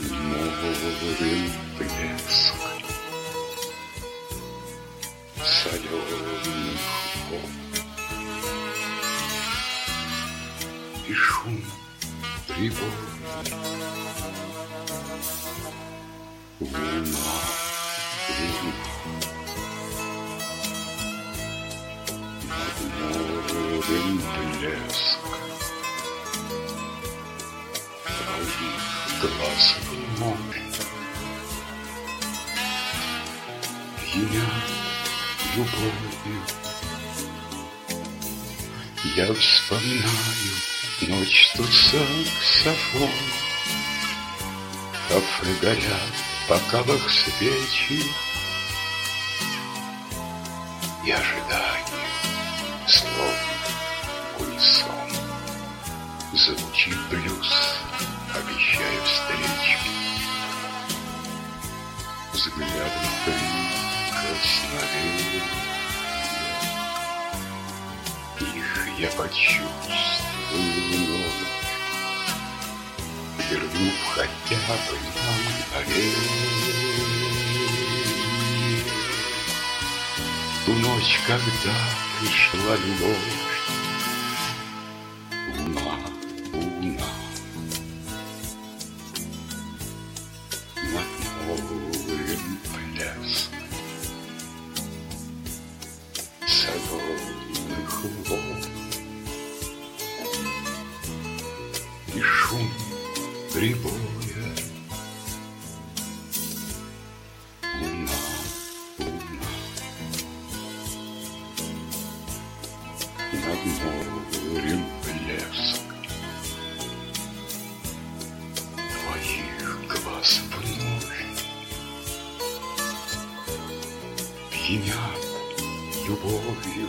морем блеск соленых вод и шум прибоя. Луна, над морем блеск твоих глаз вновь пьянят любовью. Я вспоминаю ночь, тут саксофон, кафе горят, в бокалах свечи, и ожидание, словно унисон, звучит блюз, обещая встречи. Взглядом прикосновения их я почувствую вновь, вернув хотя бы на мгновенье ту ночь, когда пришла любовь. Луна, луна, над морем блеск соленых вод и шум прибоя. Луна, луна, над морем блеск твоих глаз вновь пьянят любовью.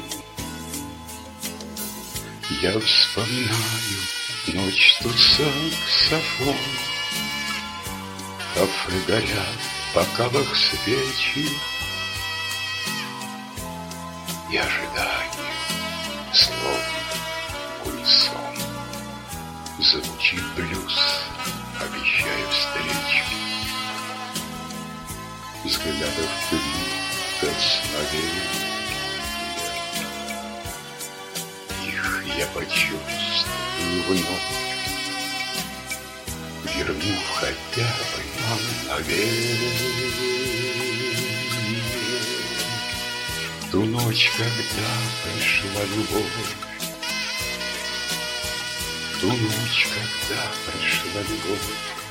Я вспоминаю ночь, тут саксофон, кафе горят, в бокалах свечи, и ожидание, словно унисон, звучит блюз, обещая встречи. Взглядов прикосновения их я почувствую вновь, вернув хотя бы на мгновенье ту ночь, когда пришла любовь. Ту ночь, когда пришла любовь.